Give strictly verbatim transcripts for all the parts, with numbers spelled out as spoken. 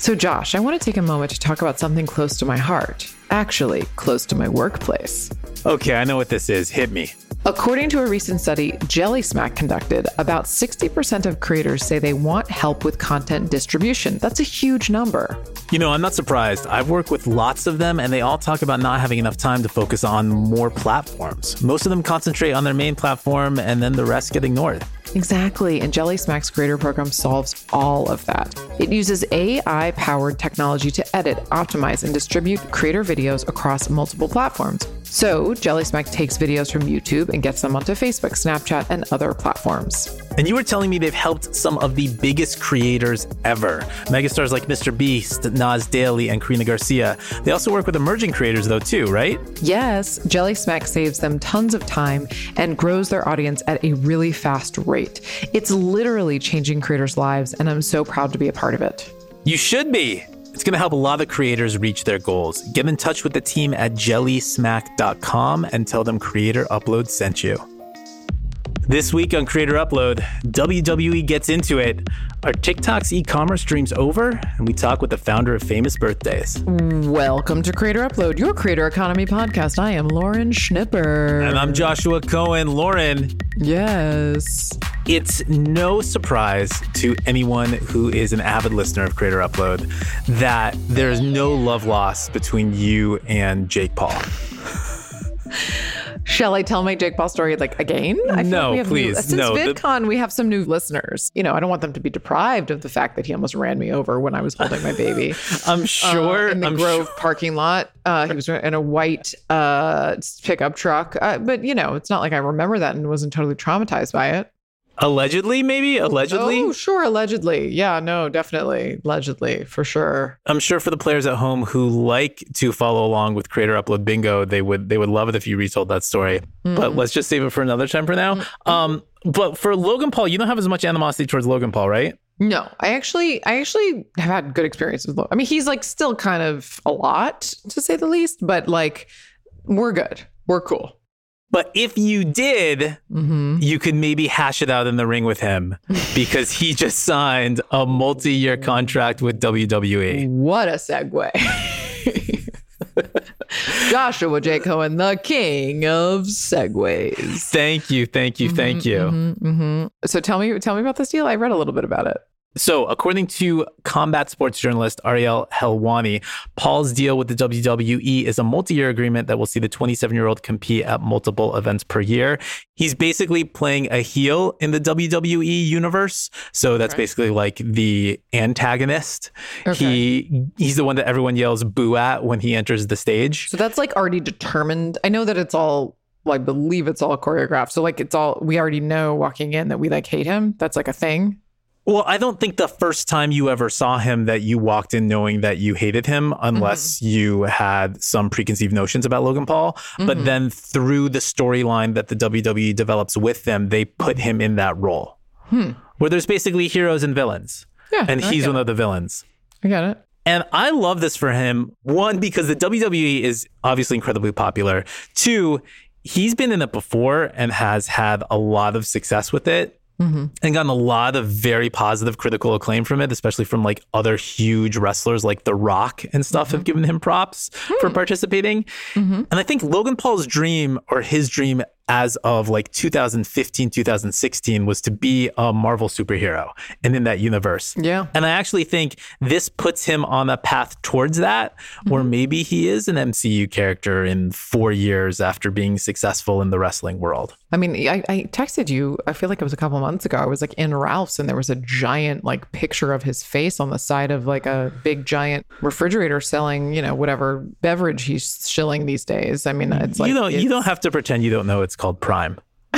So Josh, I want to take a moment to talk about something close to my heart. Actually, close to my workplace. Okay, I know what this is. Hit me. According to a recent study JellySmack conducted, about sixty percent of creators say they want help with content distribution. That's a huge number. You know, I'm not surprised. I've worked with lots of them, and they all talk about not having enough time to focus on more platforms. Most of them concentrate on their main platform, and then the rest get ignored. Exactly, and JellySmack's creator program solves all of that. It uses A I-powered technology to edit, optimize, and distribute creator videos across multiple platforms. So JellySmack takes videos from YouTube and gets them onto Facebook, Snapchat, and other platforms. And you were telling me they've helped some of the biggest creators ever. Megastars like Mister Beast, Nas Daily, and Karina Garcia. They also work with emerging creators though too, right? Yes, JellySmack saves them tons of time and grows their audience at a really fast rate. It's literally changing creators' lives, and I'm so proud to be a part of it. You should be. It's going to help a lot of creators reach their goals. Get in touch with the team at jelly smack dot com and tell them Creator Upload sent you. This week on Creator Upload, W W E gets into it. Are TikTok's e-commerce dreams over? And we talk with the founder of Famous Birthdays. Welcome to Creator Upload, your creator economy podcast. I am Lauren Schnipper. And I'm Joshua Cohen. Lauren. Yes. It's no surprise to anyone who is an avid listener of Creator Upload that there's no love lost between you and Jake Paul. Shall I tell my Jake Paul story like again? I feel no, like we have please. New, since no, VidCon, we have some new listeners. You know, I don't want them to be deprived of the fact that he almost ran me over when I was holding my baby. I'm sure. Uh, in the I'm Grove sure. parking lot. Uh, he was in a white uh, pickup truck. Uh, but, you know, it's not like I remember that and wasn't totally traumatized by it. Allegedly, maybe? Allegedly? Oh, sure. Allegedly. Yeah, no, definitely. Allegedly, for sure. I'm sure for the players at home who like to follow along with Creator Upload Bingo, they would they would love it if you retold that story. Mm-hmm. But let's just save it for another time for now. Mm-hmm. Um, but for Logan Paul, you don't have as much animosity towards Logan Paul, right? No, I actually, I actually have had good experiences with Logan. I mean, he's like still kind of a lot, to say the least, but like, we're good. We're cool. But if you did, mm-hmm. you could maybe hash it out in the ring with him because he just signed a multi-year contract with W W E. What a segue. Joshua J. Cohen, the king of segues. Thank you, thank you, thank mm-hmm, you. Mm-hmm, mm-hmm. So tell me, tell me about this deal. I read a little bit about it. So according to combat sports journalist Ariel Helwani, Paul's deal with the W W E is a multi-year agreement that will see the twenty-seven-year-old compete at multiple events per year. He's basically playing a heel in the W W E universe. So that's okay. basically like the antagonist. Okay. He He's the one that everyone yells boo at when he enters the stage. So that's like already determined. I know that it's all, well, I believe it's all choreographed. So like it's all, we already know walking in that we like hate him. That's like a thing. Well, I don't think the first time you ever saw him that you walked in knowing that you hated him unless mm-hmm. you had some preconceived notions about Logan Paul. Mm-hmm. But then through the storyline that the W W E develops with them, they put him in that role hmm. where there's basically heroes and villains. Yeah, and he's one it. of the villains. I got it. And I love this for him. One, because the W W E is obviously incredibly popular. Two, he's been in it before and has had a lot of success with it. Mm-hmm. And gotten a lot of very positive critical acclaim from it, especially from like other huge wrestlers like The Rock and stuff mm-hmm. have given him props mm-hmm. for participating. Mm-hmm. And I think Logan Paul's dream or his dream as of like two thousand fifteen, two thousand sixteen was to be a Marvel superhero and in that universe. Yeah. And I actually think this puts him on a path towards that, mm-hmm. where maybe he is an M C U character in four years after being successful in the wrestling world. I mean, I, I texted you, I feel like it was a couple months ago. I was like in Ralph's and there was a giant like picture of his face on the side of like a big giant refrigerator selling, you know, whatever beverage he's shilling these days. I mean, it's like... You don't, it's... you don't have to pretend you don't know it's called Prime. I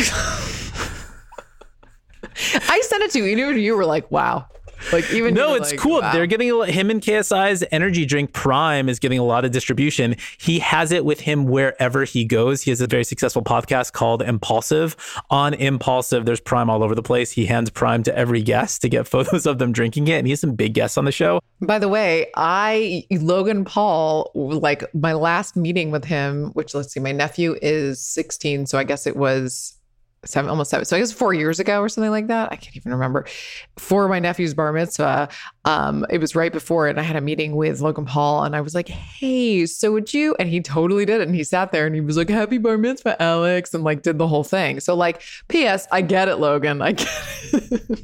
sent it to you. You, you were like, wow. Like even no, it's like, cool. Wow. They're getting a, him and K S I's energy drink Prime is getting a lot of distribution. He has it with him wherever he goes. He has a very successful podcast called Impulsive. On Impulsive, there's Prime all over the place. He hands Prime to every guest to get photos of them drinking it. And he has some big guests on the show. By the way, I, Logan Paul, like my last meeting with him, which let's see, my nephew is sixteen. So I guess it was seven, almost seven. So I guess four years ago or something like that. I can't even remember. For my nephew's bar mitzvah, um, it was right before it. And I had a meeting with Logan Paul and I was like, hey, so would you? And he totally did it. And he sat there and he was like, happy bar mitzvah, Alex. And like did the whole thing. So like, P S I get it, Logan. I get it.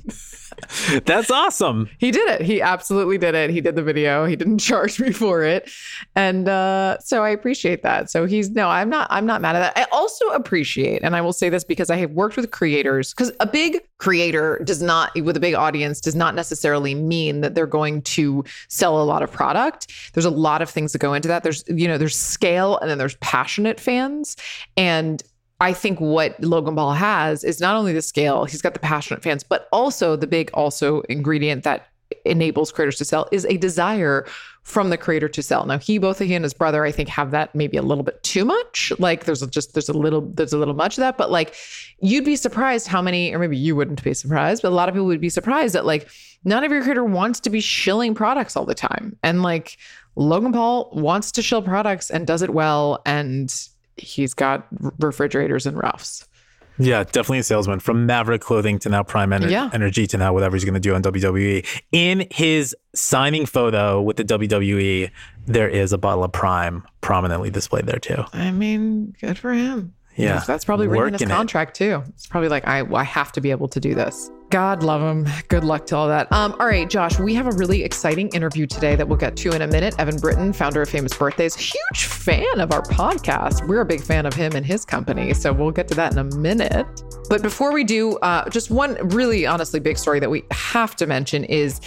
That's awesome. He did it. He absolutely did it. He did the video. He didn't charge me for it. And uh, so I appreciate that. So he's, no, I'm not, I'm not mad at that. I also appreciate, and I will say this because I have worked with creators, because a big creator does not, with a big audience, does not necessarily mean that they're going to sell a lot of product. There's a lot of things that go into that. There's, you know, there's scale and then there's passionate fans. And I think what Logan Paul has is not only the scale, he's got the passionate fans, but also the big also ingredient that enables creators to sell is a desire from the creator to sell. Now, he, both he and his brother, I think, have that maybe a little bit too much. Like there's just, there's a little, there's a little much of that, but like you'd be surprised how many, or maybe you wouldn't be surprised, but a lot of people would be surprised that like none of your creator wants to be shilling products all the time. And like Logan Paul wants to shill products and does it well. And he's got refrigerators and Ralph's. Yeah, definitely a salesman, from Maverick Clothing to now Prime Ener- yeah. Energy to now whatever he's going to do on W W E. In his signing photo with the W W E, there is a bottle of Prime prominently displayed there too. I mean, good for him. Yeah. Yes, that's probably written in his contract it. too. It's probably like, I, I have to be able to do this. God love him. Good luck to all that. Um, all right, Josh, we have a really exciting interview today that we'll get to in a minute. Evan Britton, founder of Famous Birthdays, huge fan of our podcast. We're a big fan of him and his company. So we'll get to that in a minute. But before we do, uh, just one really honestly big story that we have to mention is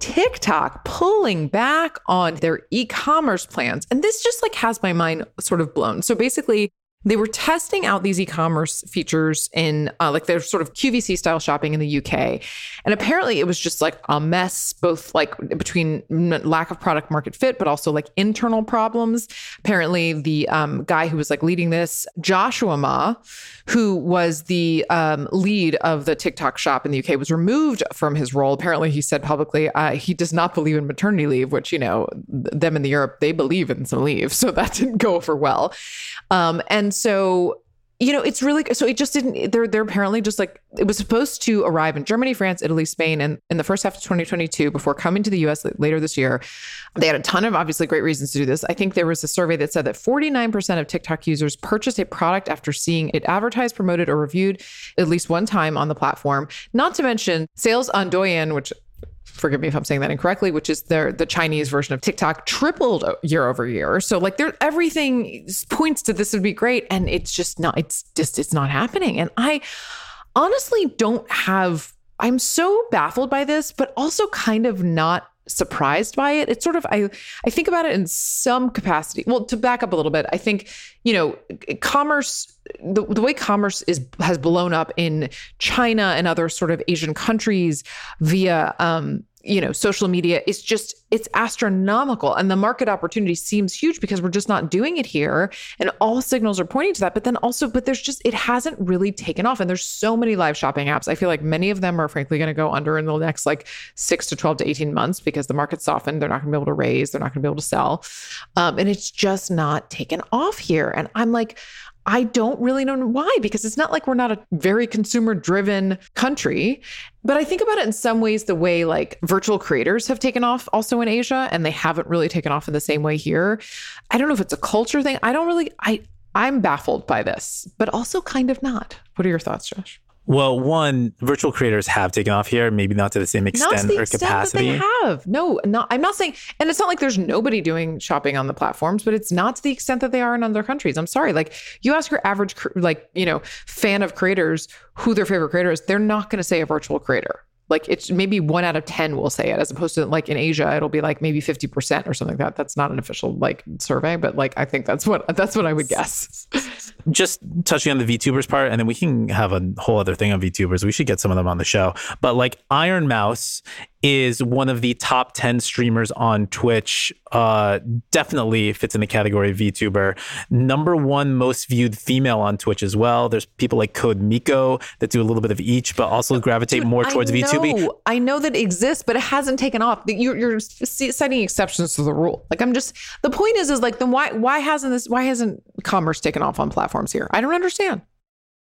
TikTok pulling back on their e-commerce plans. And this just like has my mind sort of blown. So basically, they were testing out these e-commerce features in uh, like their sort of Q V C style shopping in the U K. And apparently it was just like a mess, both like between lack of product market fit, but also like internal problems. Apparently the um, guy who was like leading this, Joshua Ma, who was the um, lead of the TikTok shop in the U K, was removed from his role. Apparently he said publicly uh, he does not believe in maternity leave, which, you know, them in the Europe, they believe in some leave. So that didn't go over well. Um, and so, you know, it's really, so it just didn't, they're, they're apparently just like, it was supposed to arrive in Germany, France, Italy, Spain, and in the first half of twenty twenty-two before coming to the U S later this year. They had a ton of obviously great reasons to do this. I think there was a survey that said that forty-nine percent of TikTok users purchased a product after seeing it advertised, promoted, or reviewed at least one time on the platform. Not to mention sales on Douyin, which, forgive me if I'm saying that incorrectly, which is their the Chinese version of TikTok, tripled year over year. So like there, everything points to this would be great. And it's just not, it's just, it's not happening. And I honestly don't have, I'm so baffled by this, but also kind of not surprised by it. It's sort of, I, I think about it in some capacity. Well, to back up a little bit, I think, you know, commerce, the, the way commerce is has blown up in China and other sort of Asian countries via, um, you know, social media is just, it's astronomical. And the market opportunity seems huge because we're just not doing it here. And all signals are pointing to that. But then also, but there's just, it hasn't really taken off. And there's so many live shopping apps. I feel like many of them are frankly going to go under in the next like six to twelve to eighteen months because the market's softened. They're not going to be able to raise. They're not going to be able to sell. Um, and it's just not taken off here. And I'm like, I don't really know why, because it's not like we're not a very consumer driven country. But I think about it in some ways the way like virtual creators have taken off also in Asia, and they haven't really taken off in the same way here. I don't know if it's a culture thing. I don't really, I, I'm baffled by this, but also kind of not. What are your thoughts, Josh? Well, one, virtual creators have taken off here, maybe not to the same extent not to the or extent capacity. That they have. No, not, I'm not saying, and it's not like there's nobody doing shopping on the platforms, but it's not to the extent that they are in other countries. I'm sorry. Like you ask your average, like, you know, fan of creators who their favorite creator is, they're not going to say a virtual creator. Like it's maybe one out of ten will say it, as opposed to like in Asia, it'll be like maybe fifty percent or something like that. That's not an official like survey, but like, I think that's what, that's what I would guess. Just touching on the VTubers part, and then we can have a whole other thing on VTubers. We should get some of them on the show. But like Iron Mouse is one of the top ten streamers on Twitch. Uh, definitely fits in the category of VTuber. Number one most viewed female on Twitch as well. There's people like Code Miko that do a little bit of each, but also gravitate Dude, more towards I know, VTubing. I know that it exists, but it hasn't taken off. You're, you're citing exceptions to the rule. Like I'm just, the point is, is like, then why, why hasn't this, why hasn't commerce taken off on platforms here? I don't understand.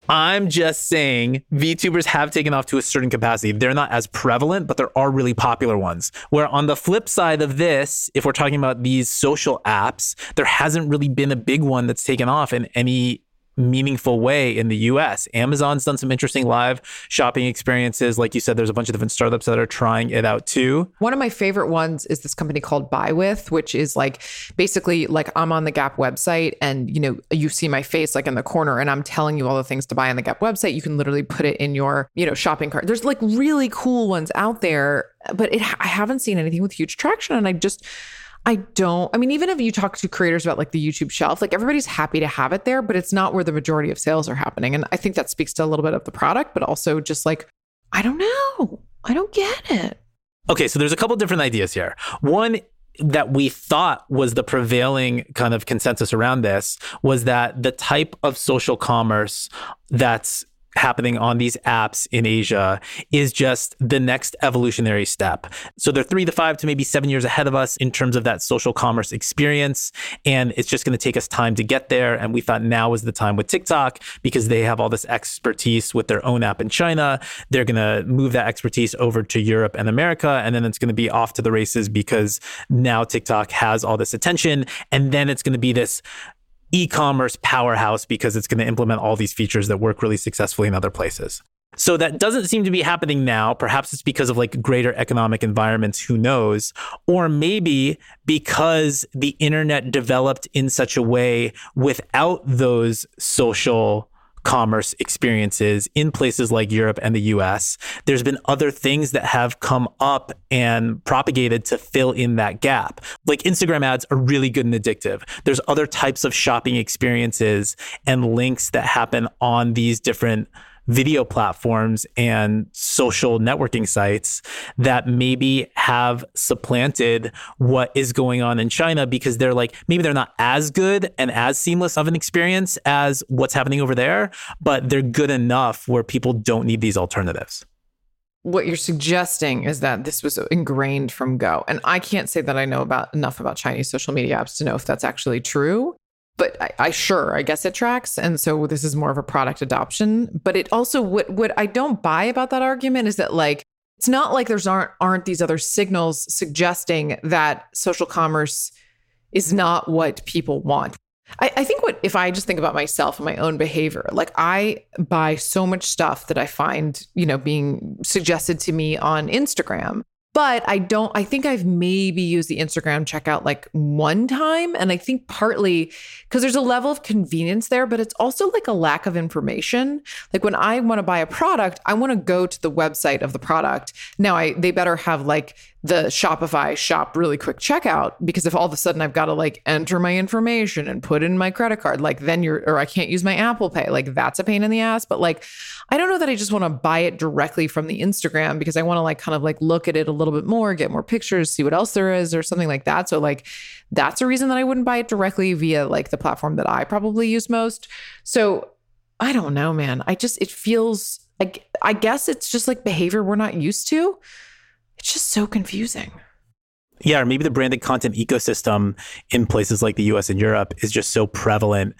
I'm just saying VTubers have taken off to a certain capacity. They're not as prevalent, but there are really popular ones. Where on the flip side of this, if we're talking about these social apps, there hasn't really been a big one that's taken off in any meaningful way in the U S. Amazon's done some interesting live shopping experiences. Like you said, there's a bunch of different startups that are trying it out too. One of my favorite ones is this company called Buy With, which is like basically like I'm on the Gap website and, you know, you see my face like in the corner and I'm telling you all the things to buy on the Gap website. You can literally put it in your, you know, shopping cart. There's like really cool ones out there, but it, I haven't seen anything with huge traction. And I just, I don't, I mean, even if you talk to creators about like the YouTube shelf, like everybody's happy to have it there, but it's not where the majority of sales are happening. And I think that speaks to a little bit of the product, but also just like, I don't know. I don't get it. Okay, so there's a couple different ideas here. One that we thought was the prevailing kind of consensus around this was that the type of social commerce that's happening on these apps in Asia is just the next evolutionary step. So they're three to five to maybe seven years ahead of us in terms of that social commerce experience. And it's just going to take us time to get there. And we thought now was the time with TikTok because they have all this expertise with their own app in China. They're going to move that expertise over to Europe and America. And then it's going to be off to the races because now TikTok has all this attention. And then it's going to be this e-commerce powerhouse because it's going to implement all these features that work really successfully in other places. So that doesn't seem to be happening now. Perhaps it's because of like greater economic environments, who knows? Or maybe because the internet developed in such a way without those social commerce experiences in places like Europe and the U S, there's been other things that have come up and propagated to fill in that gap. Like Instagram ads are really good and addictive. There's other types of shopping experiences and links that happen on these different video platforms and social networking sites that maybe have supplanted what is going on in China because they're like, maybe they're not as good and as seamless of an experience as what's happening over there, but they're good enough where people don't need these alternatives. What you're suggesting is that this was ingrained from go. And I can't say that I know about enough about Chinese social media apps to know if that's actually true. But I, I sure, I guess it tracks. And so this is more of a product adoption. But it also, what, what I don't buy about that argument is that like, it's not like there's aren't, aren't these other signals suggesting that social commerce is not what people want. I, I think what, if I just think about myself and my own behavior, like I buy so much stuff that I find, you know, being suggested to me on Instagram. But I don't, I think I've maybe used the Instagram checkout like one time. And I think partly because there's a level of convenience there, but it's also like a lack of information. Like when I want to buy a product, I want to go to the website of the product. Now I, they better have like the Shopify shop really quick checkout, because if all of a sudden I've got to like enter my information and put in my credit card, like then you're, or I can't use my Apple Pay, like that's a pain in the ass. But like, I don't know that I just want to buy it directly from the Instagram because I want to like kind of like look at it a little bit more, get more pictures, see what else there is or something like that. So like, that's a reason that I wouldn't buy it directly via like the platform that I probably use most. So I don't know, man. I just, it feels like, I guess it's just like behavior we're not used to. It's just so confusing. Yeah, or maybe the branded content ecosystem in places like the U S and Europe is just so prevalent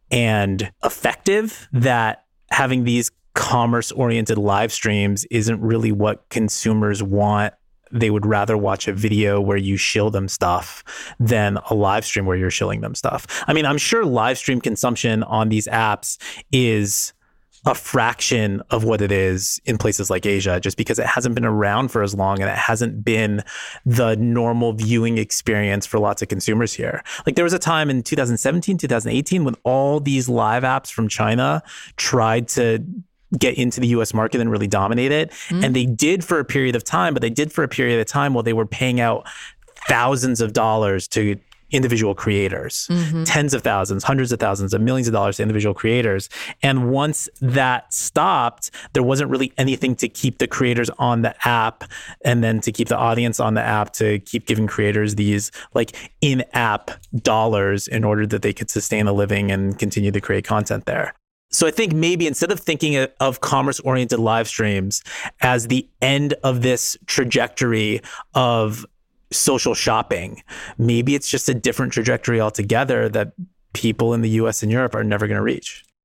and effective that having these commerce-oriented live streams isn't really what consumers want. They would rather watch a video where you shill them stuff than a live stream where you're shilling them stuff. I mean, I'm sure live stream consumption on these apps is a fraction of what it is in places like Asia, just because it hasn't been around for as long and it hasn't been the normal viewing experience for lots of consumers here. Like there was a time in two thousand seventeen, two thousand eighteen when all these live apps from China tried to get into the U S market and really dominate it. Mm. And they did for a period of time, but they did for a period of time while they were paying out thousands of dollars to individual creators, mm-hmm. tens of thousands, hundreds of thousands, and millions of dollars to individual creators. And once that stopped, there wasn't really anything to keep the creators on the app and then to keep the audience on the app to keep giving creators these like in-app dollars in order that they could sustain a living and continue to create content there. So I think maybe instead of thinking of commerce-oriented live streams as the end of this trajectory of social shopping, maybe it's just a different trajectory altogether that people in the U S and Europe are never going to reach.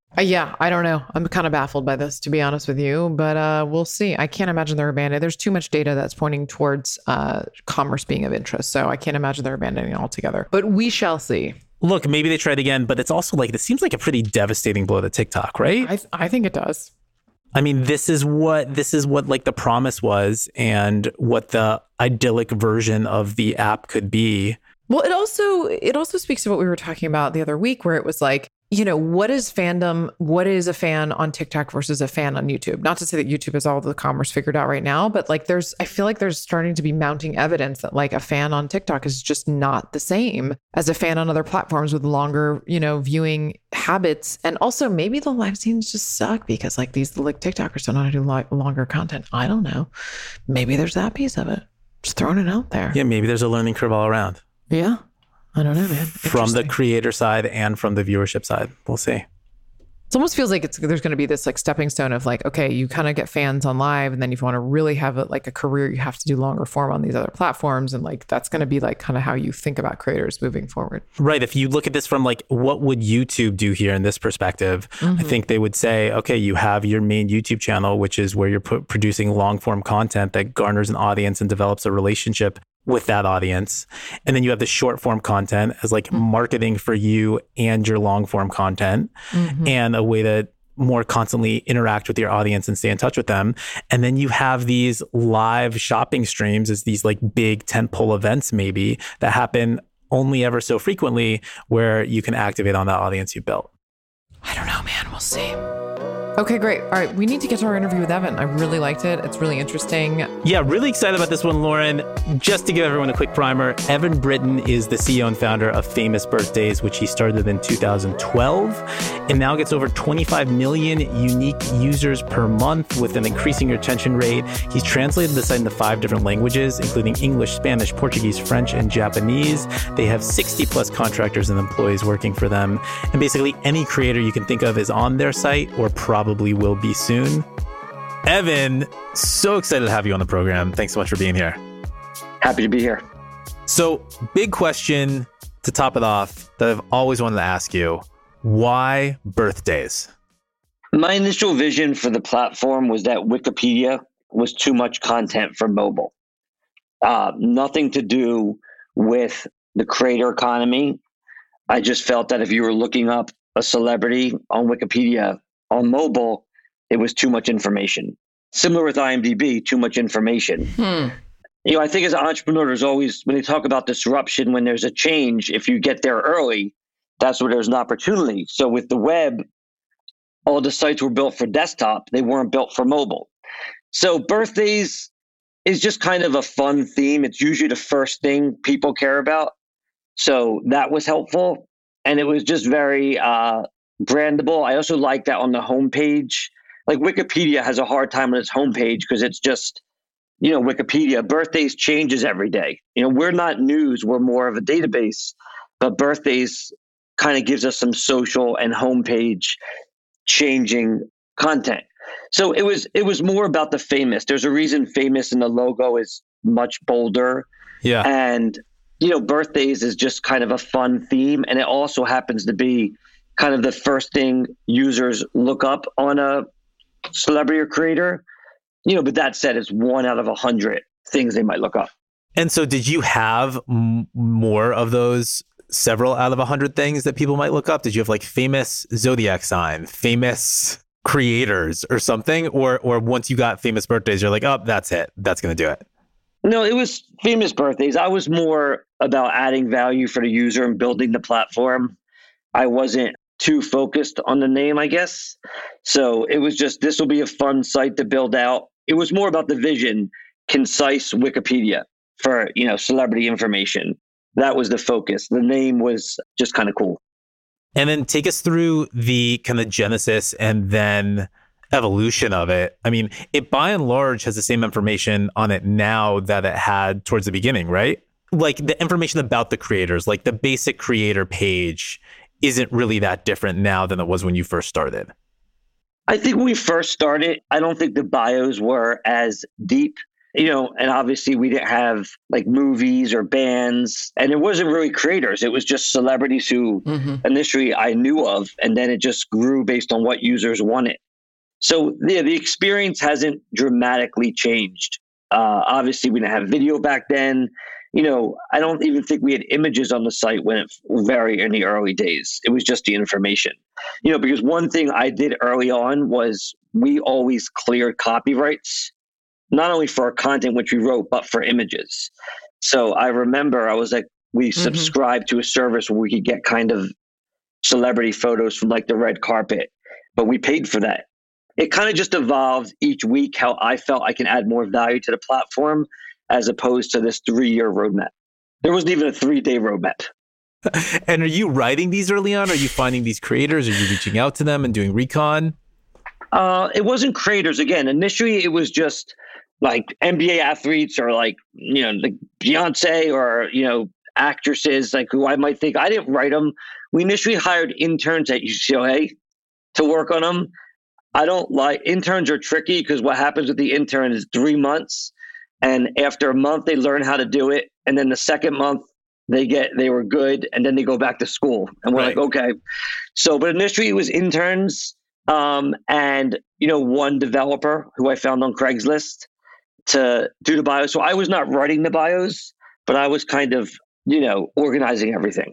Uh, yeah, I don't know. I'm kind of baffled by this, to be honest with you, but uh, we'll see. I can't imagine they're abandoning. There's too much data that's pointing towards uh, commerce being of interest. So I can't imagine they're abandoning it altogether. But we shall see. Look, maybe they tried again, but it's also like, this seems like a pretty devastating blow to TikTok, right? I, th- I think it does. I mean, this is what this is what like the promise was and what the idyllic version of the app could be. Well, it also it also speaks to what we were talking about the other week, where it was like, you know, what is fandom? What is a fan on TikTok versus a fan on YouTube? Not to say that YouTube has all the commerce figured out right now, but like there's, I feel like there's starting to be mounting evidence that like a fan on TikTok is just not the same as a fan on other platforms with longer, you know, viewing habits. And also maybe the live scenes just suck because like these like TikTokers don't know how to do li- longer content. I don't know. Maybe there's that piece of it. Just throwing it out there. Yeah, maybe there's a learning curve all around. Yeah. I don't know, man. From the creator side and from the viewership side. We'll see. It almost feels like it's there's going to be this like stepping stone of like, okay, you kind of get fans on live. And then if you want to really have it like a career, you have to do longer form on these other platforms. And like, that's going to be like kind of how you think about creators moving forward. Right. If you look at this from like, what would YouTube do here in this perspective? Mm-hmm. I think they would say, okay, you have your main YouTube channel, which is where you're pu- producing long form content that garners an audience and develops a relationship with that audience. And then you have the short form content as like mm-hmm. marketing for you and your long form content mm-hmm. and a way to more constantly interact with your audience and stay in touch with them. And then you have these live shopping streams as these like big tentpole events maybe that happen only ever so frequently where you can activate on that audience you built. I don't know, man. We'll see. Okay, great. All right. We need to get to our interview with Evan. I really liked it. It's really interesting. Yeah, really excited about this one, Lauren. Just to give everyone a quick primer, Evan Britton is the C E O and founder of Famous Birthdays, which he started in two thousand twelve and now gets over twenty-five million unique users per month with an increasing retention rate. He's translated the site into five different languages, including English, Spanish, Portuguese, French, and Japanese. They have sixty plus contractors and employees working for them. And basically any creator you can think of is on their site or probably will be soon. Evan, so excited to have you on the program. Thanks so much for being here. Happy to be here. So, big question to top it off that I've always wanted to ask you. Why birthdays? My initial vision for the platform was that Wikipedia was too much content for mobile. Uh, nothing to do with the creator economy. I just felt that if you were looking up a celebrity on Wikipedia on mobile, it was too much information. Similar with IMDb, too much information. Hmm. You know, I think as an entrepreneur, there's always, when they talk about disruption, when there's a change, if you get there early, that's where there's an opportunity. So with the web, all the sites were built for desktop. They weren't built for mobile. So birthdays is just kind of a fun theme. It's usually the first thing people care about. So that was helpful. And it was just very uh, brandable. I also like that on the homepage. Like Wikipedia has a hard time on its homepage because it's just, you know, Wikipedia. Birthdays changes every day. You know, we're not news. We're more of a database. But birthdays kind of gives us some social and homepage changing content. So it was it was more about the famous. There's a reason famous in the logo is much bolder. Yeah. And, you know, birthdays is just kind of a fun theme. And it also happens to be kind of the first thing users look up on a celebrity or creator. You know, but that said, it's one out of a hundred things they might look up. And so did you have m- more of those several out of a hundred things that people might look up? Did you have like famous zodiac sign, famous creators or something? Or or once you got famous birthdays, you're like, oh, that's it. That's going to do it. No, it was famous birthdays. I was more about adding value for the user and building the platform. I wasn't too focused on the name, I guess. So it was just, this will be a fun site to build out. It was more about the vision, concise Wikipedia for, you know, celebrity information. That was the focus. The name was just kind of cool. And then take us through the kind of genesis and then evolution of it. I mean, it by and large has the same information on it now that it had towards the beginning, right? Like the information about the creators, like the basic creator page isn't really that different now than it was when you first started. I think when we first started, I don't think the bios were as deep. You know, and obviously we didn't have like movies or bands, and it wasn't really creators. It was just celebrities who mm-hmm. initially I knew of, and then it just grew based on what users wanted. So yeah, the experience hasn't dramatically changed. Uh, obviously, we didn't have video back then. You know, I don't even think we had images on the site when it very in the early days. It was just the information. You know, because one thing I did early on was we always cleared copyrights, not only for our content, which we wrote, but for images. So I remember I was like, we mm-hmm. subscribed to a service where we could get kind of celebrity photos from like the red carpet, but we paid for that. It kind of just evolved each week how I felt I can add more value to the platform as opposed to this three-year roadmap. There wasn't even a three-day roadmap. And are you writing these early on? Are you finding these creators? Are you reaching out to them and doing recon? Uh, it wasn't creators. Again, initially it was just like N B A athletes or like, you know, like Beyonce or, you know, actresses like who I might think. I didn't write them. We initially hired interns at U C L A to work on them. I don't like interns are tricky because what happens with the intern is three months. And after a month, they learn how to do it. And then the second month they get, they were good. And then they go back to school and we're right. like, okay. So, but initially it was interns um, and, you know, one developer who I found on Craigslist to do the bios. So I was not writing the bios, but I was kind of, you know, organizing everything.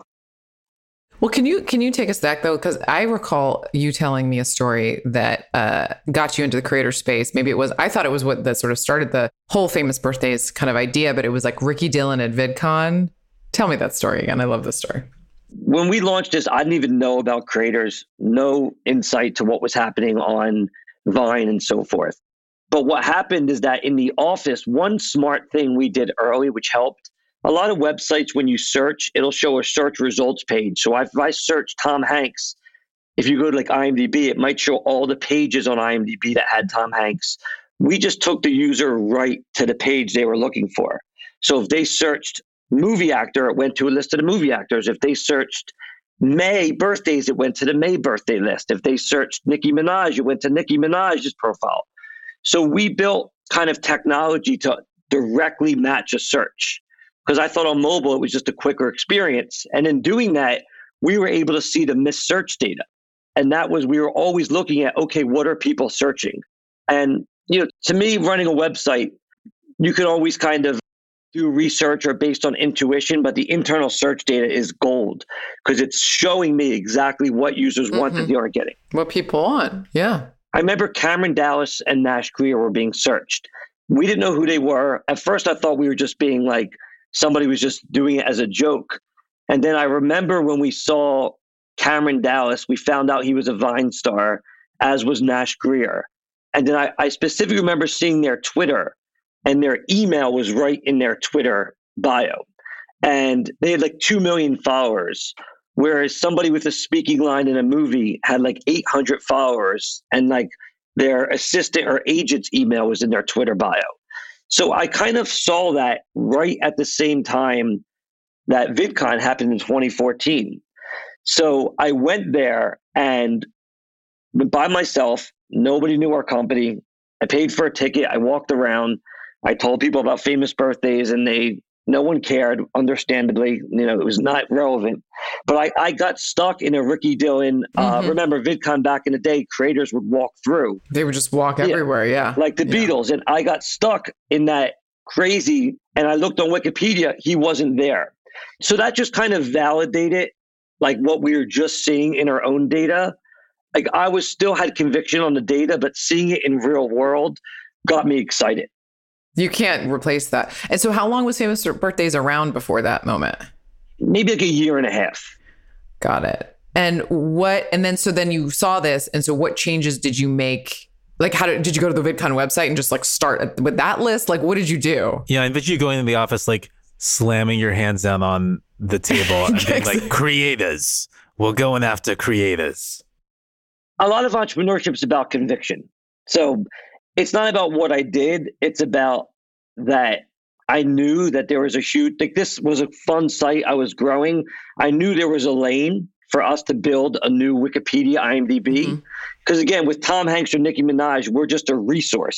Well, can you can you take us back, though? Because I recall you telling me a story that uh, got you into the creator space. Maybe it was, I thought it was what that sort of started the whole Famous Birthdays kind of idea, but it was like Ricky Dillon at VidCon. Tell me that story again. I love this story. When we launched this, I didn't even know about creators, no insight to what was happening on Vine and so forth. But what happened is that in the office, one smart thing we did early, which helped, a lot of websites, when you search, it'll show a search results page. So if I search Tom Hanks, if you go to like IMDb, it might show all the pages on IMDb that had Tom Hanks. We just took the user right to the page they were looking for. So if they searched movie actor, it went to a list of the movie actors. If they searched May birthdays, it went to the May birthday list. If they searched Nicki Minaj, it went to Nicki Minaj's profile. So we built kind of technology to directly match a search. Because I thought on mobile, it was just a quicker experience. And in doing that, we were able to see the missed search data. And that was, we were always looking at, okay, what are people searching? And, you know, to me, running a website, you can always kind of do research or based on intuition, but the internal search data is gold because it's showing me exactly what users mm-hmm. want that they aren't getting. What people want, yeah. I remember Cameron Dallas and Nash Grier were being searched. We didn't know who they were. At first, I thought we were just being like, somebody was just doing it as a joke. And then I remember when we saw Cameron Dallas, we found out he was a Vine star, as was Nash Grier. And then I, I specifically remember seeing their Twitter, and their email was right in their Twitter bio. And they had like two million followers, whereas somebody with a speaking line in a movie had like eight hundred followers, and like their assistant or agent's email was in their Twitter bio. So I kind of saw that right at the same time that VidCon happened in twenty fourteen. So I went there and by myself, nobody knew our company. I paid for a ticket. I walked around. I told people about Famous Birthdays and they, no one cared, understandably. You know, it was not relevant. But I, I got stuck in a Ricky Dillon. Uh, mm-hmm. Remember VidCon back in the day, creators would walk through. They would just walk everywhere, yeah. Like the yeah. Beatles. And I got stuck in that crazy, and I looked on Wikipedia, he wasn't there. So that just kind of validated like what we were just seeing in our own data. Like I was still had conviction on the data, but seeing it in real world got me excited. You can't replace that. And so how long was Famous Birthdays around before that moment? Maybe like a year and a half. Got it. And what, and then, so then you saw this. And so what changes did you make? Like, how did, did you go to the VidCon website and just like start with that list? Like, what did you do? Yeah. I envision you going in the office, like slamming your hands down on the table and being like, creators, we're going after creators. A lot of entrepreneurship is about conviction. So it's not about what I did. It's about that I knew that there was a huge, like this was a fun site. I was growing. I knew there was a lane for us to build a new Wikipedia, IMDb. Because mm-hmm. again, with Tom Hanks or Nicki Minaj, we're just a resource.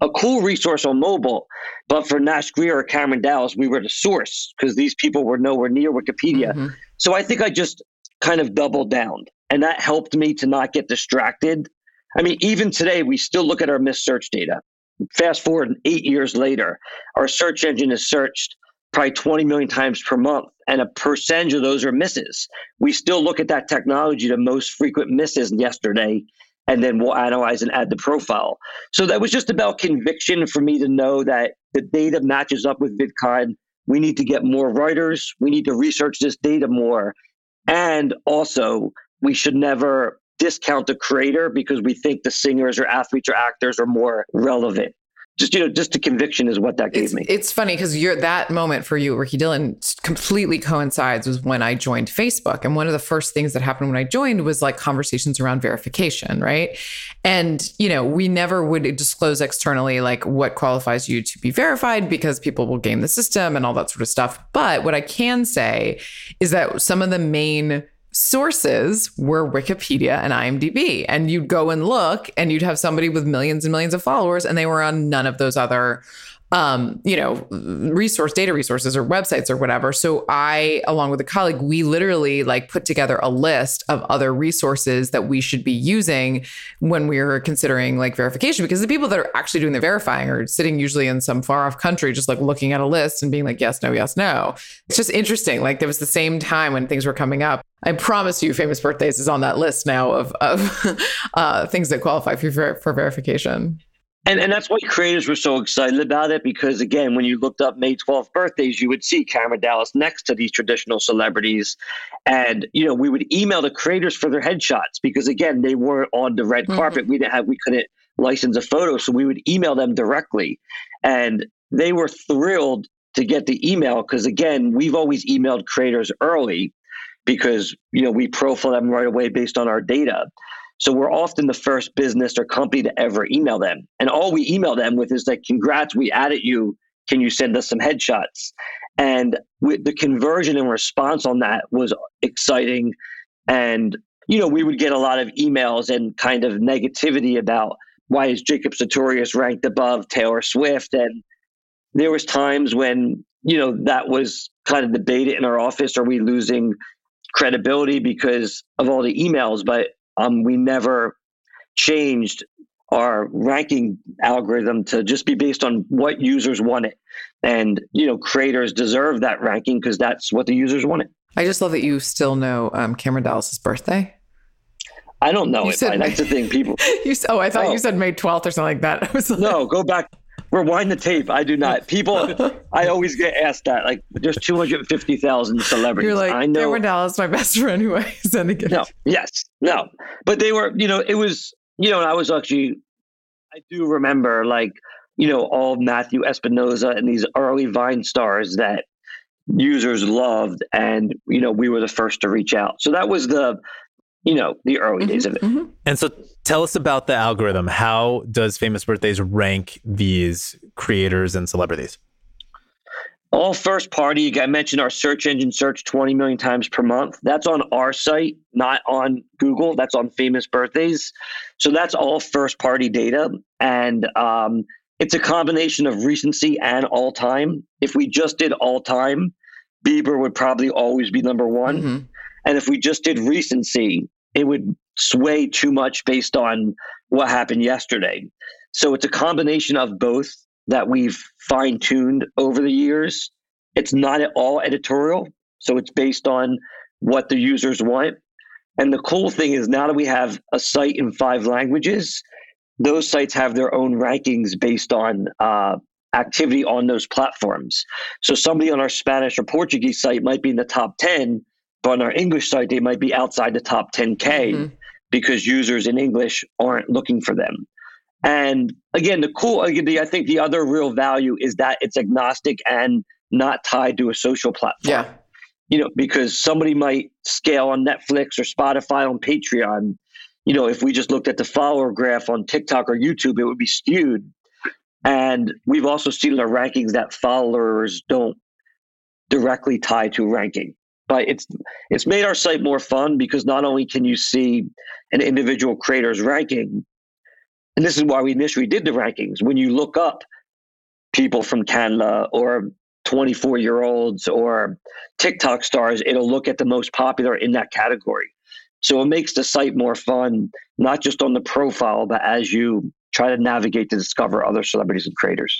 a cool resource on mobile, but for Nash Greer or Cameron Dallas, we were the source because these people were nowhere near Wikipedia. Mm-hmm. So I think I just kind of doubled down, and that helped me to not get distracted. I mean, even today, we still look at our missed search data. Fast forward eight years later, our search engine is searched probably twenty million times per month, and a percentage of those are misses. We still look at that technology, the most frequent misses yesterday, and then we'll analyze and add the profile. So that was just about conviction for me to know that the data matches up with VidCon. We need to get more writers. We need to research this data more. And also, we should never discount the creator because we think the singers or athletes or actors are more relevant. Just, you know, just the conviction is what that gave it's, me. It's funny because you're that moment for you, Ricky Dillon, completely coincides with when I joined Facebook. And one of the first things that happened when I joined was like conversations around verification, right? And, you know, we never would disclose externally like what qualifies you to be verified because people will game the system and all that sort of stuff. But what I can say is that some of the main sources were Wikipedia and IMDb, and you'd go and look and you'd have somebody with millions and millions of followers and they were on none of those other um, you know, resource data resources or websites or whatever. So I, along with a colleague, we literally like put together a list of other resources that we should be using when we were considering like verification, because the people that are actually doing the verifying are sitting usually in some far off country, just like looking at a list and being like, yes, no, yes, no. It's just interesting. Like there was the same time when things were coming up. I promise you Famous Birthdays is on that list now of, of uh, things that qualify for, for verification. And and that's why creators were so excited about it, because, again, when you looked up May twelfth birthdays, you would see Cameron Dallas next to these traditional celebrities. And, you know, we would email the creators for their headshots because, again, they weren't on the red mm-hmm. carpet. We didn't have, we couldn't license a photo. So we would email them directly. And they were thrilled to get the email because, again, we've always emailed creators early because, you know, we profile them right away based on our data. So we're often the first business or company to ever email them. And all we email them with is like, congrats, we added you. Can you send us some headshots? And with the conversion and response on that was exciting. And, you know, we would get a lot of emails and kind of negativity about why is Jacob Sartorius ranked above Taylor Swift? And there was times when, you know, that was kind of debated in our office. Are we losing credibility because of all the emails? But Um, we never changed our ranking algorithm to just be based on what users wanted. And, you know, creators deserve that ranking because that's what the users wanted. I just love that you still know um, Cameron Dallas's birthday. I don't know you it. Said, that's the thing. People. you, oh, I thought oh. you said May twelfth or something like that. I was like, no, go back. Rewind the tape. I do not. People, I always get asked that. Like, there's two hundred fifty thousand celebrities. You're like, I know. Cameron Dallas, my best friend who I sending it. No, yes, no. But they were, you know, it was, you know, and I was actually, I do remember, like, you know, all Matthew Espinoza and these early Vine stars that users loved. And, you know, we were the first to reach out. So that was the, you know, the early mm-hmm, days of it. Mm-hmm. And so tell us about the algorithm. How does Famous Birthdays rank these creators and celebrities? All first party. I mentioned our search engine search twenty million times per month. That's on our site, not on Google. That's on Famous Birthdays. So that's all first party data. And um, it's a combination of recency and all time. If we just did all time, Bieber would probably always be number one. Mm-hmm. And if we just did recency, it would sway too much based on what happened yesterday. So it's a combination of both that we've fine-tuned over the years. It's not at all editorial, so it's based on what the users want. And the cool thing is now that we have a site in five languages, those sites have their own rankings based on uh, activity on those platforms. So somebody on our Spanish or Portuguese site might be in the top ten, but on our English site, they might be outside the top ten K mm-hmm. because users in English aren't looking for them. And again, the cool, I think the other real value is that it's agnostic and not tied to a social platform. Yeah. You know, because somebody might scale on Netflix or Spotify on Patreon. You know, if we just looked at the follower graph on TikTok or YouTube, it would be skewed. And we've also seen in our rankings that followers don't directly tie to ranking. But it's it's made our site more fun because not only can you see an individual creator's ranking, and this is why we initially did the rankings. When you look up people from Canada or twenty-four year olds or TikTok stars, it'll look at the most popular in that category. So it makes the site more fun, not just on the profile, but as you try to navigate to discover other celebrities and creators.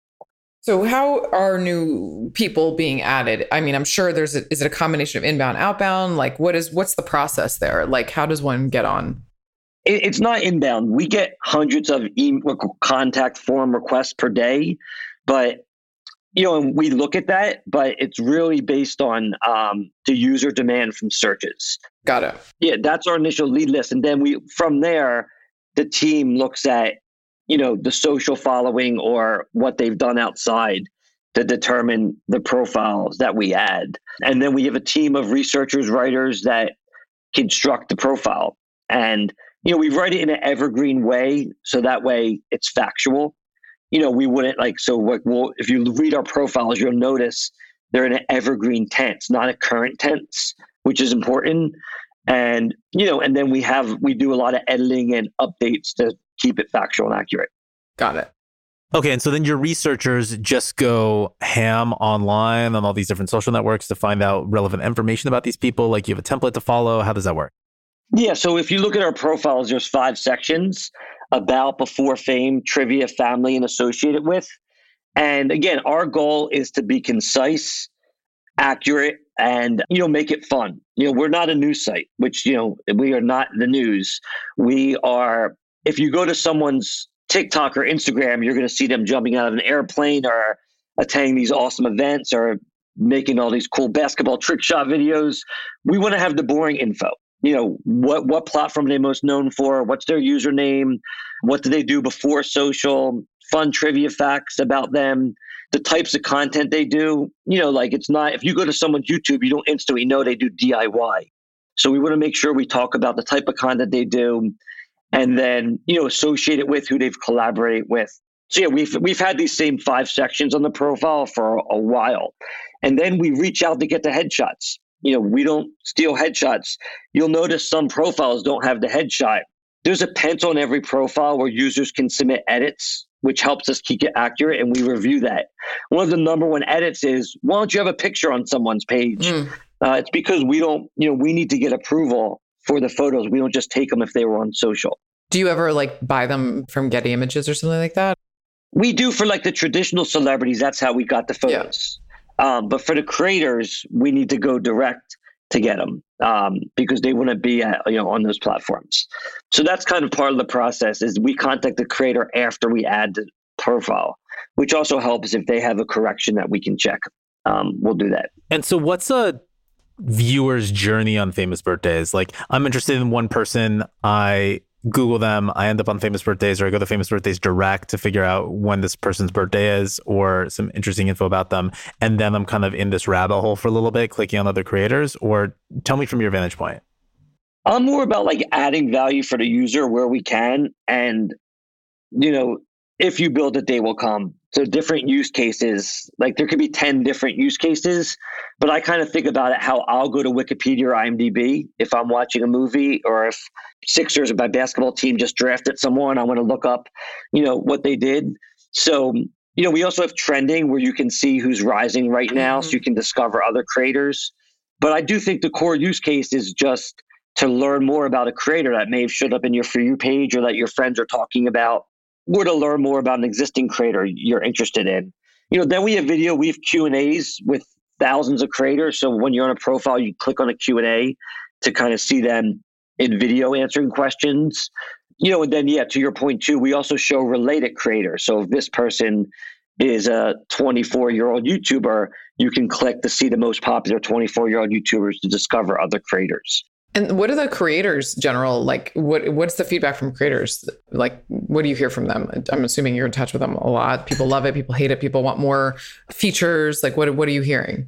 So how are new people being added? I mean, I'm sure there's a, is it a combination of inbound, outbound? Like what is, what's the process there? Like how does one get on? It, it's not inbound. We get hundreds of e- contact form requests per day, but you know, and we look at that, but it's really based on um, the user demand from searches. Got it. Yeah, that's our initial lead list. And then we, from there, the team looks at, you know, the social following or what they've done outside to determine the profiles that we add. And then we have a team of researchers, writers that construct the profile. And, you know, we write it in an evergreen way. So that way it's factual. You know, we wouldn't like, so like, well, if you read our profiles, you'll notice they're in an evergreen tense, not a current tense, which is important. And, you know, and then we have, we do a lot of editing and updates to keep it factual and accurate. Got it. Okay. And so then your researchers just go ham online on all these different social networks to find out relevant information about these people. Like you have a template to follow. How does that work? Yeah. So if you look at our profiles, there's five sections: about, before, fame, trivia, family, and associated with. And again, our goal is to be concise, accurate, and, you know, make it fun. You know, we're not a news site, which, you know, we are not the news. We are, if you go to someone's TikTok or Instagram, you're going to see them jumping out of an airplane or attending these awesome events or making all these cool basketball trick shot videos. We want to have the boring info. You know, what, what platform are they most known for? What's their username? What do they do before social? Fun trivia facts about them, the types of content they do. You know, like it's not, if you go to someone's YouTube, you don't instantly know they do D I Y. So we want to make sure we talk about the type of content they do and then, you know, associate it with who they've collaborated with. So yeah, we've, we've had these same five sections on the profile for a while. And then we reach out to get the headshots. You know, we don't steal headshots. You'll notice some profiles don't have the headshot. There's a pencil on every profile where users can submit edits, which helps us keep it accurate, and we review that. One of the number one edits is, why don't you have a picture on someone's page? Mm. Uh, it's because we don't, you know, we need to get approval for the photos. We don't just take them if they were on social. Do you ever like buy them from Getty Images or something like that? We do for like the traditional celebrities. That's how we got the photos. Yeah. Um, but for the creators, we need to go direct to get them um, because they wouldn't be at, you know, on those platforms. So that's kind of part of the process is we contact the creator after we add the profile, which also helps if they have a correction that we can check. Um, we'll do that. And so what's a viewer's journey on Famous Birthdays? Like I'm interested in one person, I Google them, I end up on Famous Birthdays, or I go to Famous Birthdays direct to figure out when this person's birthday is or some interesting info about them. And then I'm kind of in this rabbit hole for a little bit, clicking on other creators. Or tell me from your vantage point. I'm more about like adding value for the user where we can. And, you know, if you build it, they will come. So different use cases, like there could be ten different use cases, but I kind of think about it how I'll go to Wikipedia or IMDb if I'm watching a movie, or if Sixers or my basketball team just drafted someone, I want to look up, you know, what they did. So, you know, we also have trending where you can see who's rising right now, mm-hmm. so you can discover other creators. But I do think the core use case is just to learn more about a creator that may have showed up in your For You page or that your friends are talking about, or to learn more about an existing creator you're interested in. You know, then we have video, we have Q and A's with thousands of creators. So when you're on a profile, you click on a Q and A to kind of see them in video answering questions. You know, and then, yeah, to your point too, we also show related creators. So if this person is a twenty-four-year-old YouTuber, you can click to see the most popular twenty-four-year-old YouTubers to discover other creators. And what are the creators general, like what what's the feedback from creators? Like, what do you hear from them? I'm assuming you're in touch with them a lot. People love it. People hate it. People want more features. Like, what what are you hearing?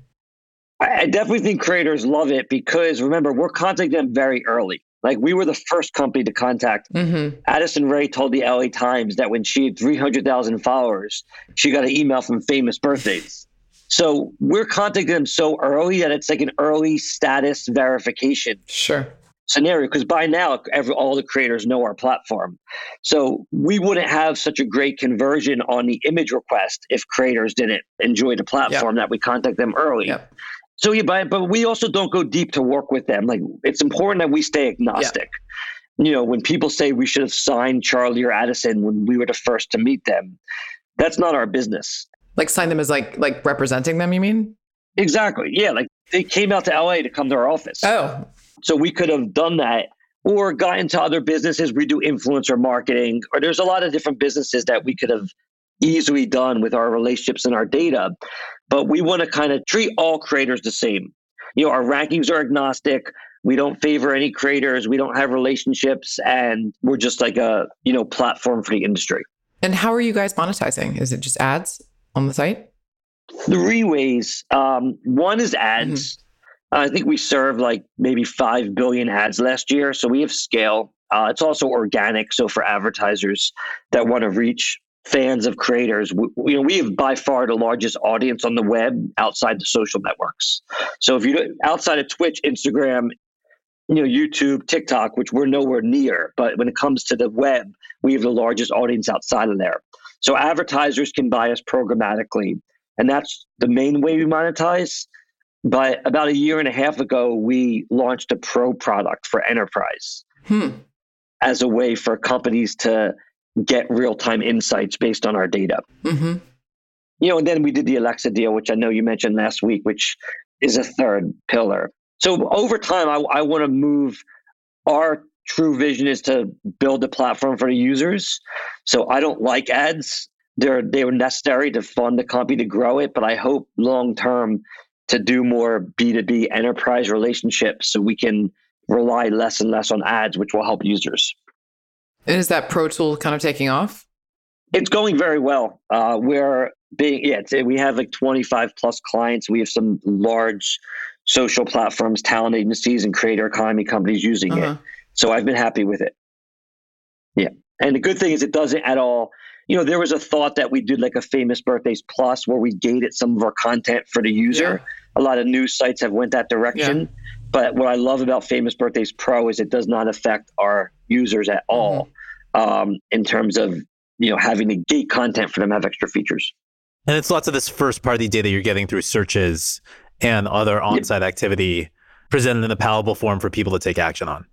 I definitely think creators love it because remember, we're contacting them very early. Like we were the first company to contact. Mm-hmm. Addison Rae told the L A Times that when she had three hundred thousand followers, she got an email from Famous Birthdays. So we're contacting them so early that it's like an early status verification. Sure. scenario, because by now every, all the creators know our platform. So we wouldn't have such a great conversion on the image request if creators didn't enjoy the platform, yep. that we contact them early. Yep. So yeah, but, but we also don't go deep to work with them. Like, it's important that we stay agnostic. Yep. You know, when people say we should have signed Charlie or Addison when we were the first to meet them, that's not our business. Like sign them as like like representing them, you mean? Exactly. Yeah. Like they came out to L A to come to our office. Oh. So we could have done that or got into other businesses. We do influencer marketing, or there's a lot of different businesses that we could have easily done with our relationships and our data. But we want to kind of treat all creators the same. You know, our rankings are agnostic. We don't favor any creators. We don't have relationships, and we're just like a, you know, platform for the industry. And how are you guys monetizing? Is it just ads on the site? Three ways. Um, one is ads. Mm-hmm. I think we served like maybe five billion ads last year. So we have scale. Uh, it's also organic. So for advertisers that want to reach fans of creators, we, you know, we have by far the largest audience on the web outside the social networks. So if you outside of Twitch, Instagram, you know, YouTube, TikTok, which we're nowhere near, but when it comes to the web, we have the largest audience outside of there. So advertisers can buy us programmatically, and that's the main way we monetize. But about a year and a half ago, we launched a pro product for enterprise hmm. as a way for companies to get real-time insights based on our data. Mm-hmm. You know, and then we did the Alexa deal, which I know you mentioned last week, which is a third pillar. So over time, I, I want to move. Our true vision is to build a platform for the users. So I don't like ads. They're they were necessary to fund the company to grow it, but I hope long-term to do more B two B enterprise relationships so we can rely less and less on ads, which will help users. And is that Pro Tool kind of taking off? It's going very well. Uh, we're being, yeah, it's, we have like twenty-five plus clients. We have some large social platforms, talent agencies, and creator economy companies using uh-huh. it. So I've been happy with it. Yeah. And the good thing is it doesn't at all. You know, there was a thought that we did like a Famous Birthdays Plus where we gated some of our content for the user. Yeah. A lot of news sites have went that direction. Yeah. But what I love about Famous Birthdays Pro is it does not affect our users at all mm-hmm. um, in terms of, you know, having to gate content for them to have extra features. And it's lots of this first party data you're getting through searches and other on-site yeah. activity presented in a palatable form for people to take action on.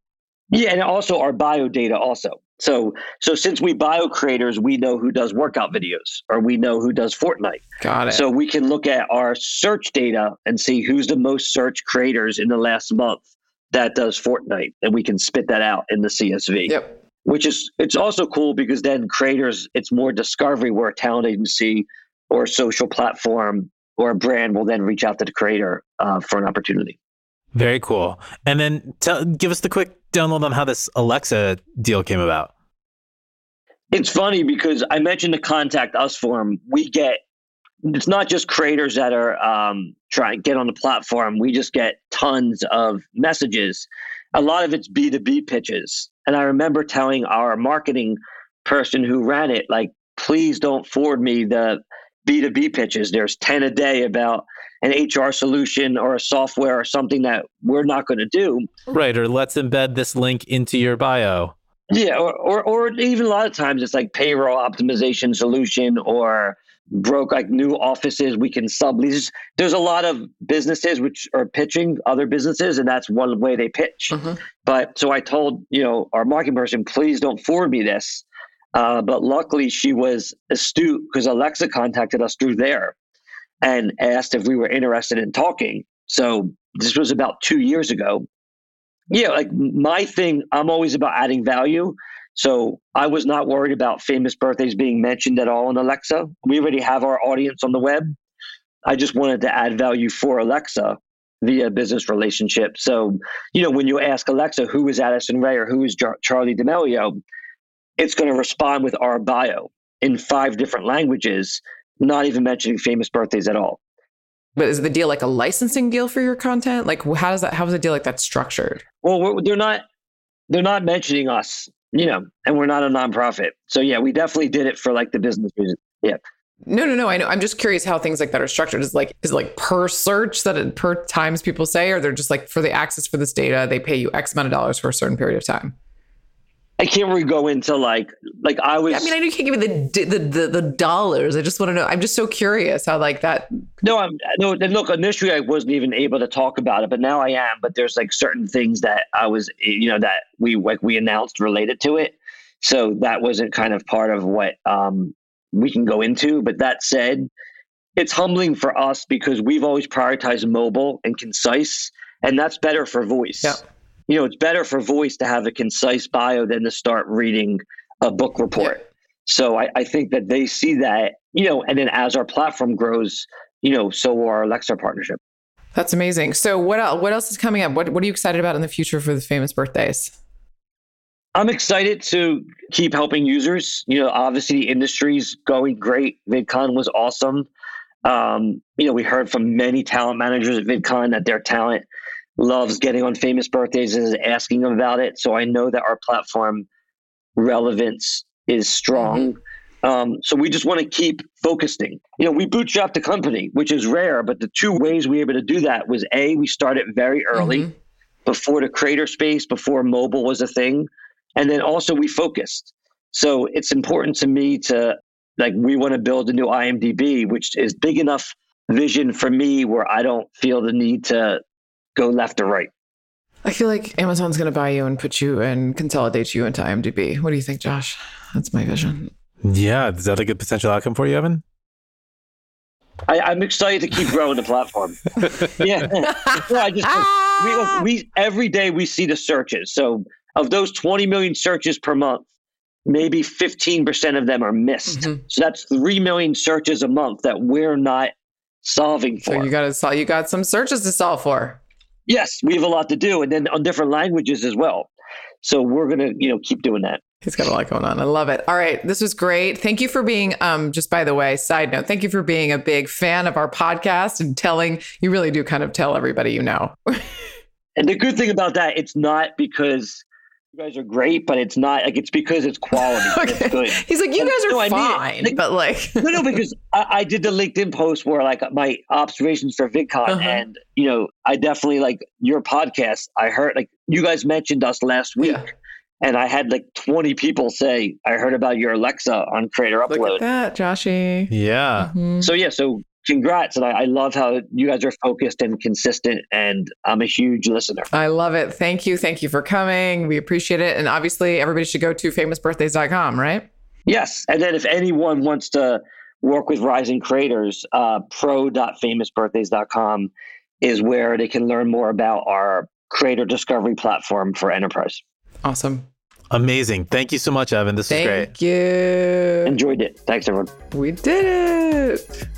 Yeah, and also our bio data also. So so since we bio creators, we know who does workout videos or we know who does Fortnite. Got it. So we can look at our search data and see who's the most searched creators in the last month that does Fortnite. And we can spit that out in the C S V. Yep. Which is, it's also cool because then creators, it's more discovery where a talent agency or a social platform or a brand will then reach out to the creator uh, for an opportunity. Very cool. And then tell, give us the quick download on how this Alexa deal came about. It's funny because I mentioned the Contact Us form. We get, it's not just creators that are um, trying to get on the platform. We just get tons of messages. A lot of it's B two B pitches. And I remember telling our marketing person who ran it, like, please don't forward me the B two B pitches. There's ten a day about an H R solution or a software or something that we're not going to do. Right. Or let's embed this link into your bio. Yeah. Or, or, or even a lot of times it's like payroll optimization solution or broke like new offices we can sublease. There's a lot of businesses which are pitching other businesses, and that's one way they pitch. Mm-hmm. But so I told, you know, our marketing person, please don't forward me this. Uh, but luckily she was astute because Alexa contacted us through there and asked if we were interested in talking. So this was about two years ago. Yeah, like my thing, I'm always about adding value. So I was not worried about Famous Birthdays being mentioned at all in Alexa. We already have our audience on the web. I just wanted to add value for Alexa via business relationship. So, you know, when you ask Alexa, who is Addison Rae or who is Jar- Charlie D'Amelio, it's going to respond with our bio in five different languages, not even mentioning Famous Birthdays at all. But is the deal like a licensing deal for your content? Like, how does that, how is a deal like that structured? Well, we're, they're not, they're not mentioning us, you know, and we're not a nonprofit. So yeah, we definitely did it for like the business reason. Yeah. No, no, no. I know. I'm just curious how things like that are structured. Is like is it like per search that it, per times people say, or they're just like for the access for this data, they pay you X amount of dollars for a certain period of time. I can't really go into like like I was. Yeah, I mean, I know you can't give me the, the the the dollars. I just want to know. I'm just so curious how like that. No, I'm no. And look, initially I wasn't even able to talk about it, but now I am. But there's like certain things that I was, you know, that we like we announced related to it. So that wasn't kind of part of what um, we can go into. But that said, it's humbling for us because we've always prioritized mobile and concise, and that's better for voice. Yeah. You know, it's better for voice to have a concise bio than to start reading a book report. Yeah. So I, I think that they see that, you know, and then as our platform grows, you know, so will our Alexa partnership. That's amazing. So what else, what else is coming up? What, what are you excited about in the future for the Famous Birthdays? I'm excited to keep helping users. You know, obviously the industry's going great. VidCon was awesome. Um, you know, we heard from many talent managers at VidCon that their talent loves getting on Famous Birthdays and is asking them about it. So I know that our platform relevance is strong. Mm-hmm. Um, so we just want to keep focusing. You know, we bootstrapped the company, which is rare, but the two ways we were able to do that was A, we started very early, mm-hmm. before the creator space, before mobile was a thing. And then also we focused. So it's important to me to, like, we want to build a new I M D B, which is big enough vision for me where I don't feel the need to go left or right. I feel like Amazon's going to buy you and put you and consolidate you into I M D B. What do you think, Josh? That's my vision. Yeah. Is that a good potential outcome for you, Evan? I, I'm excited to keep growing the platform. yeah. No, I just, we, we, every day we see the searches. So of those twenty million searches per month, maybe fifteen percent of them are missed. Mm-hmm. So that's three million searches a month that we're not solving for. So you got to solve, you got some searches to solve for. Yes, we have a lot to do, and then on different languages as well. So we're going to, you know, keep doing that. He's got a lot going on. I love it. All right. This was great. Thank you for being, um, just by the way, side note, thank you for being a big fan of our podcast and telling, you really do kind of tell everybody you know. And the good thing about that, it's not because you guys are great, but it's not like, it's because it's quality. Okay. It's good. He's like, you and, guys are no, fine, I mean, like, but like. no, no, because I, I did the LinkedIn post where like my observations for VidCon, uh-huh. and, you know, I definitely like your podcast. I heard like you guys mentioned us last week. Yeah. And I had like twenty people say, I heard about your Alexa on Creator Upload. Look at that, Joshy. Yeah. Mm-hmm. So yeah, so congrats. And I, I love how you guys are focused and consistent. And I'm a huge listener. I love it. Thank you. Thank you for coming. We appreciate it. And obviously everybody should go to famous birthdays dot com, right? Yes. And then if anyone wants to work with rising creators, uh, pro dot famous birthdays dot com is where they can learn more about our creator discovery platform for enterprise. Awesome. Amazing. Thank you so much, Evan. This was great. Thank you. Enjoyed it. Thanks, everyone. We did it.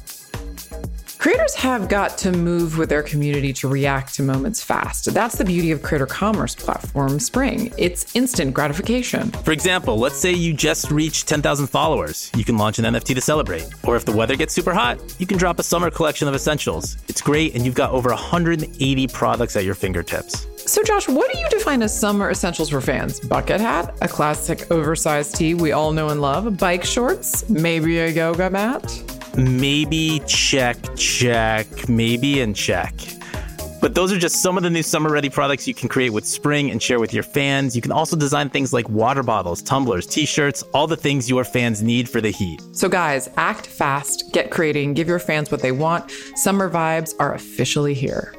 Creators have got to move with their community to react to moments fast. That's the beauty of creator commerce platform Spring. It's instant gratification. For example, let's say you just reached ten thousand followers. You can launch an N F T to celebrate. Or if the weather gets super hot, you can drop a summer collection of essentials. It's great, and you've got over one hundred eighty products at your fingertips. So Josh, what do you define as summer essentials for fans? Bucket hat, a classic oversized tee we all know and love, bike shorts, maybe a yoga mat? Maybe, check, check, maybe, and check. But those are just some of the new summer-ready products you can create with Spring and share with your fans. You can also design things like water bottles, tumblers, t-shirts, all the things your fans need for the heat. So guys, act fast, get creating, give your fans what they want. Summer vibes are officially here.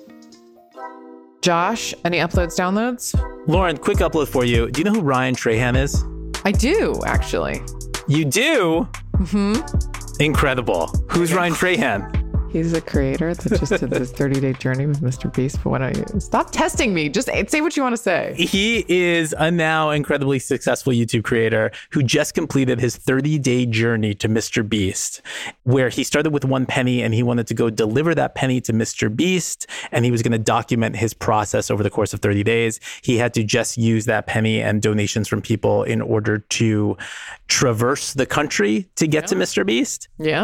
Josh, any uploads, downloads? Lauren, quick upload for you. Do you know who Ryan Trahan is? I do, actually. You do? Mm-hmm. Incredible. Who's Ryan Trahan? He's a creator that just did this thirty-day journey with Mister Beast. But what I stop testing me. Just say what you want to say. He is a now incredibly successful YouTube creator who just completed his thirty-day journey to Mister Beast, where he started with one penny and he wanted to go deliver that penny to Mister Beast, and he was going to document his process over the course of thirty days. He had to just use that penny and donations from people in order to traverse the country to get yeah. to Mister Beast. Yeah.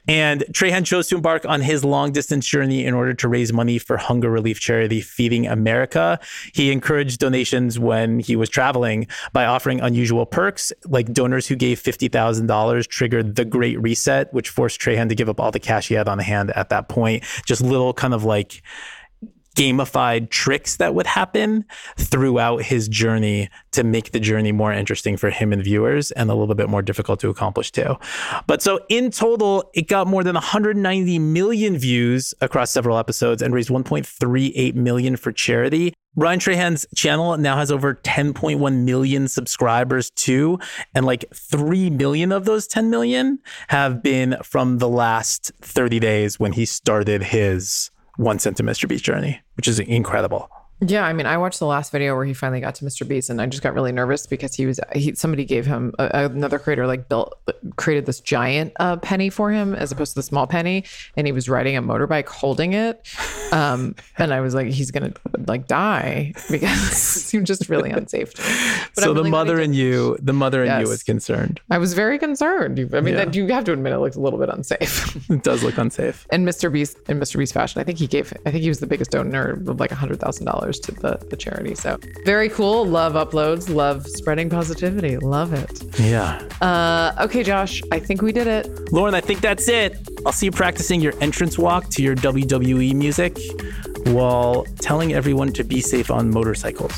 And Trahan chose to embark on his long distance journey in order to raise money for hunger relief charity Feeding America. He encouraged donations when he was traveling by offering unusual perks, like donors who gave fifty thousand dollars triggered the Great Reset, which forced Trahan to give up all the cash he had on hand at that point. Just little kind of like gamified tricks that would happen throughout his journey to make the journey more interesting for him and viewers and a little bit more difficult to accomplish too. But so in total, it got more than one hundred ninety million views across several episodes and raised one point three eight million for charity. Brian Trahan's channel now has over ten point one million subscribers too. And like three million of those ten million have been from the last thirty days when he started his One Cent to Mister Beast journey, which is incredible. Yeah, I mean, I watched the last video where he finally got to Mister Beast, and I just got really nervous because he was he somebody gave him a, another creator like built created this giant uh, penny for him as opposed to the small penny, and he was riding a motorbike holding it, um, and I was like, he's gonna like die because it seemed just really unsafe to me. But so really the mother in you, the mother in yes. you was concerned. I was very concerned. I mean, Yeah. that, you have to admit it looks a little bit unsafe. It does look unsafe. And Mister Beast, in Mister Beast fashion, I think he gave, I think he was the biggest donor of like one hundred thousand dollars to the, the charity. So very cool. Love uploads. Love spreading positivity. Love it. Yeah. Uh, okay, Josh, I think we did it. Lauren, I think that's it. I'll see you practicing your entrance walk to your W W E music while telling everyone to be safe on motorcycles.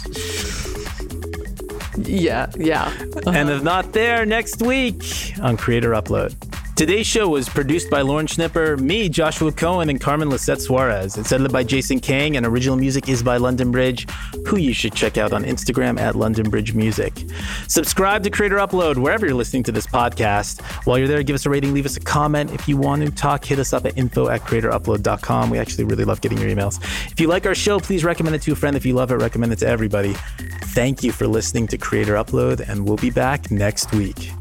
Yeah, yeah. Uh-huh. And if not there, next week on Creator Upload. Today's show was produced by Lauren Schnipper, me, Joshua Cohen, and Carmen Lisette Suarez. It's edited by Jason Kang, and original music is by London Bridge, who you should check out on Instagram at London Bridge Music. Subscribe to Creator Upload wherever you're listening to this podcast. While you're there, give us a rating, leave us a comment. If you want to talk, hit us up at info at creator upload dot com. We actually really love getting your emails. If you like our show, please recommend it to a friend. If you love it, recommend it to everybody. Thank you for listening to Creator Upload, and we'll be back next week.